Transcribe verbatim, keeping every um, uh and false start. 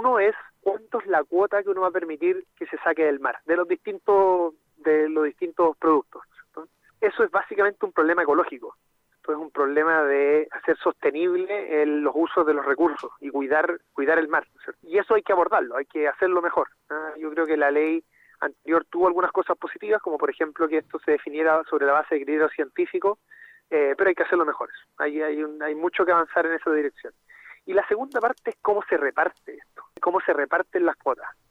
Uno es cuánto es la cuota que uno va a permitir que se saque del mar, de los distintos, de los distintos productos, ¿cierto? Eso es básicamente un problema ecológico. Esto es un problema de hacer sostenible el, los usos de los recursos y cuidar cuidar el mar, ¿cierto? Y eso hay que abordarlo, hay que hacerlo mejor, ¿ah? Yo creo que la ley anterior tuvo algunas cosas positivas, como por ejemplo que esto se definiera sobre la base de criterios científicos, eh, pero hay que hacerlo mejor. Hay, hay, un, hay mucho que avanzar en esa dirección. Y la segunda parte es cómo se reparte esto, cómo se reparten las cuotas.